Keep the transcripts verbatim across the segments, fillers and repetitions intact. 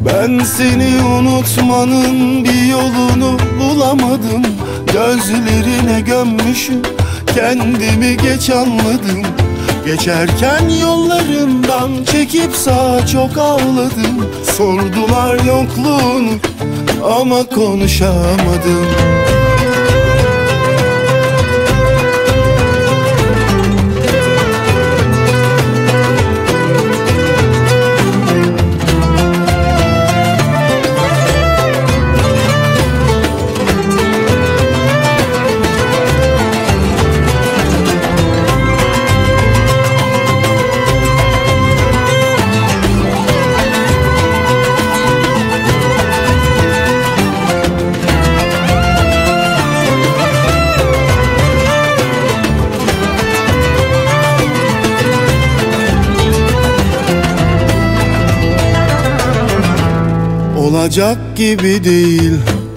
Ben seni unutmanın bir yolunu bulamadım. Gözlerine gömmüşüm kendimi, geç anladım. Geçerken yollarından çekip sağa çok ağladım. Sordular yokluğunu ama konuşamadım. Olacak gibi değil,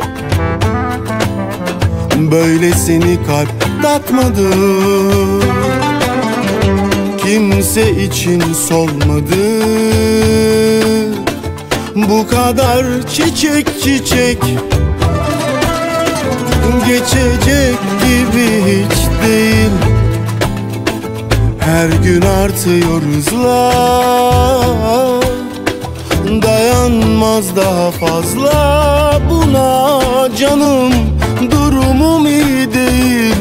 böylesini kalp takmadı. Kimse için solmadı. Bu kadar çiçek çiçek geçecek gibi hiç değil. Her gün artıyor hızla, dayanmaz daha fazla buna canım, durumum iyi değil.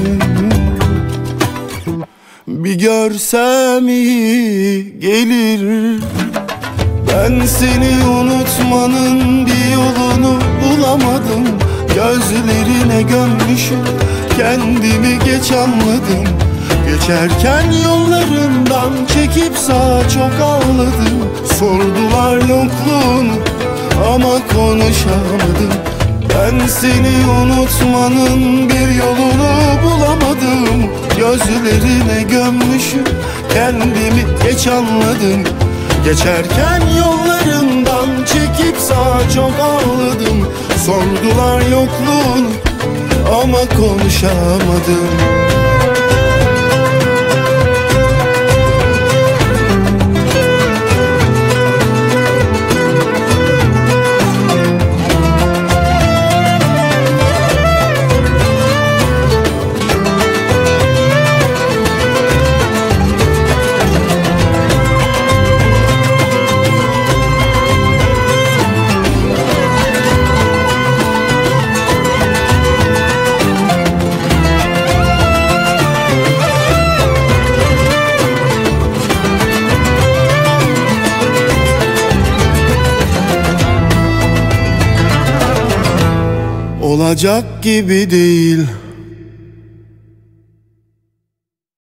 Bir görsem iyi gelir. Ben seni unutmanın bir yolunu bulamadım. Gözlerine gömmüşüm kendimi, geç anladım. Geçerken yollarından çekip sağa çok ağladım. Sordular yokluğunu ama konuşamadım. Ben seni unutmanın bir yolunu bulamadım. Gözlerine gömmüşüm kendimi, geç anladım. Geçerken yollarından çekip sağa çok ağladım. Sordular yokluğunu ama konuşamadım. Olacak gibi değil,